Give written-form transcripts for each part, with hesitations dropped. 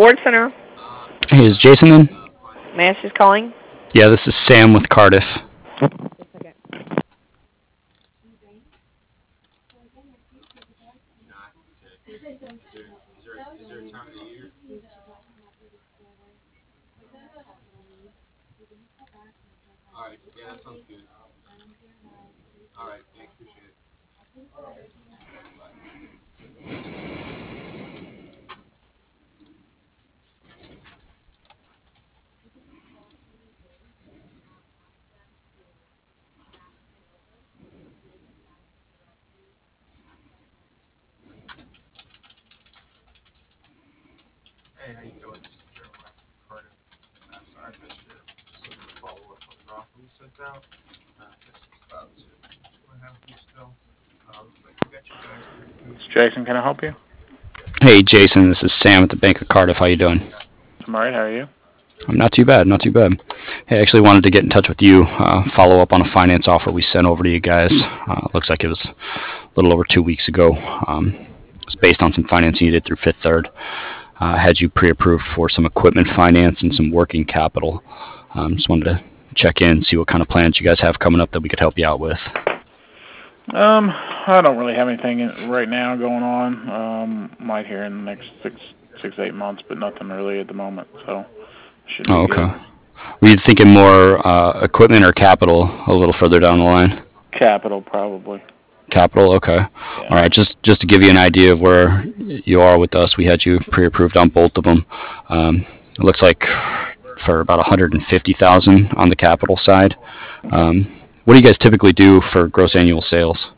Award Center. Hey, is Jason in? May I ask who's calling? Yeah, this is Sam with Cardiff. Jason, can I help you? Hey, Jason, this is Sam at the Bank of Cardiff. How you doing? I'm alright, how are you? I'm not too bad, not too bad. Hey, I actually wanted to get in touch with you, follow up on a finance offer we sent over to you guys. Looks like it was a little over 2 weeks ago. It's based on some financing you did through Fifth Third. Had you pre-approved for some equipment finance and some working capital. Just wanted to check in, see what kind of plans you guys have coming up that we could help you out with. I don't really have anything right now going on. Might here in the next six, 8 months, but nothing really at the moment. So should be okay. good. Were you thinking more equipment or capital a little further down the line? Capital, probably. Capital, okay. Yeah. All right, just to give you an idea of where you are with us, we had you pre-approved on both of them. It looks like for about 150,000 on the capital side. What do you guys typically do for gross annual sales?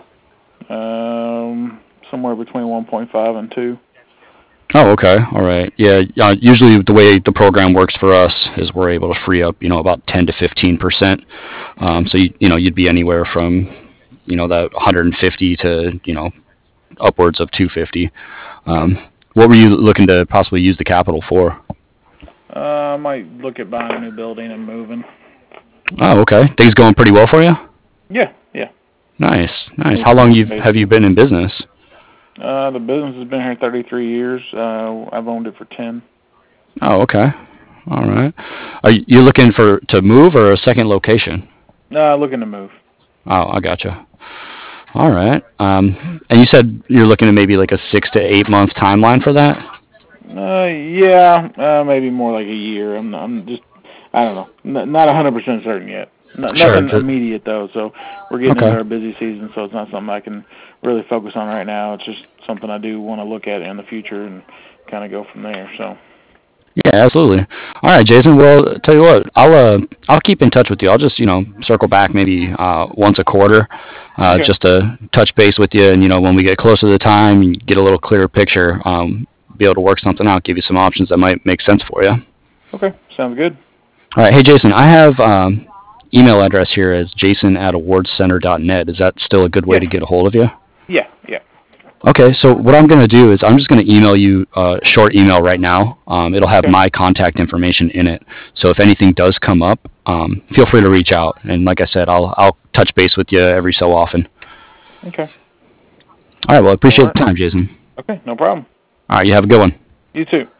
Somewhere between 1.5 and 2. Oh, okay. All right. Yeah. Usually, the way the program works for us is we're able to free up, about 10 to 15%. So you'd be anywhere from, that 150 to, upwards of 250. What were you looking to possibly use the capital for? I might look at buying a new building and moving. Oh, okay. Things going pretty well for you? Yeah. Nice. How long have you been in business? The business has been here 33 years. I've owned it for 10. Oh, okay. All right. Are you looking to move or a second location? Looking to move. Oh, I gotcha. All right. And you said you're looking at maybe like a 6 to 8 month timeline for that? Yeah. Maybe more like a year. I'm just, I don't know. Not 100% certain yet. Sure. Nothing immediate though. So we're getting Okay. into our busy season, so it's not something I can really focus on right now. It's just something I do want to look at in the future and kind of go from there. So. Yeah, absolutely. All right, Jason. Well, tell you what, I'll keep in touch with you. I'll just circle back maybe once a quarter, Okay. just to touch base with you. And when we get closer to the time, and get a little clearer picture, be able to work something out, give you some options that might make sense for you. Okay, sounds good. All right. Hey, Jason, I have email address here as jason@awardscenter.net. Is that still a good way Yeah. to get a hold of you? Yeah. Okay, so what I'm going to do is I'm just going to email you a short email right now. It'll have Okay. my contact information in it. So if anything does come up, feel free to reach out. And like I said, I'll touch base with you every so often. Okay. All right, well, I appreciate All right. the time, Jason. Okay, no problem. All right, you have a good one. You too.